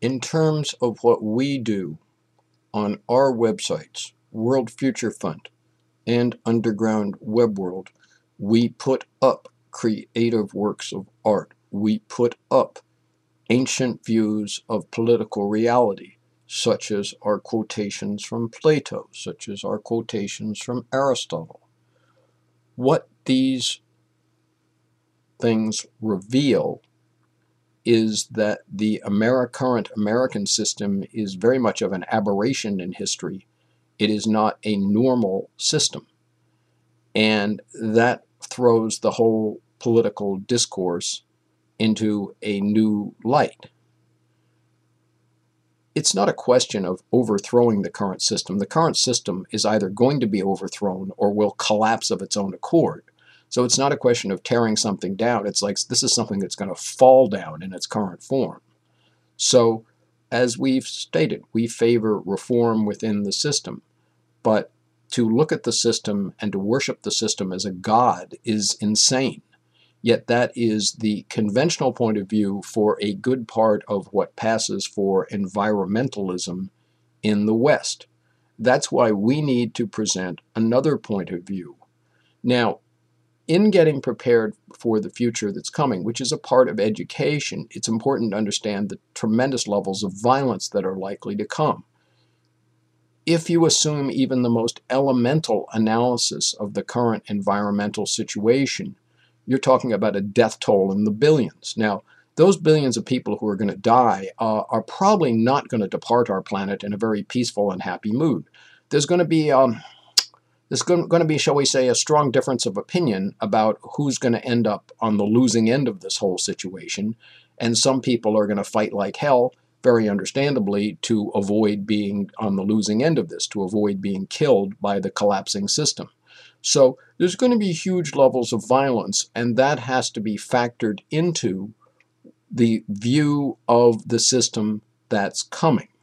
In terms of what we do on our websites, World Future Fund and Underground Web World, we put up creative works of art. We put up ancient views of political reality, such as our quotations from Plato, such as our quotations from Aristotle. What these things reveal is that the current American system is very much of an aberration in history. It is not a normal system. And that throws the whole political discourse into a new light. It's not a question of overthrowing the current system. The current system is either going to be overthrown or will collapse of its own accord. So it's not a question of tearing something down. It's like this is something that's going to fall down in its current form. So, as we've stated, we favor reform within the system. But to look at the system and to worship the system as a god is insane. Yet that is the conventional point of view for a good part of what passes for environmentalism in the West. That's why we need to present another point of view. Now, in getting prepared for the future that's coming, which is a part of education, it's important to understand the tremendous levels of violence that are likely to come. If you assume even the most elemental analysis of the current environmental situation, you're talking about a death toll in the billions. Now, those billions of people who are going to die are probably not going to depart our planet in a very peaceful and happy mood. There's going to be shall we say, a strong difference of opinion about who's going to end up on the losing end of this whole situation. And some people are going to fight like hell, very understandably, to avoid being on the losing end of this, to avoid being killed by the collapsing system. So there's going to be huge levels of violence, and that has to be factored into the view of the system that's coming.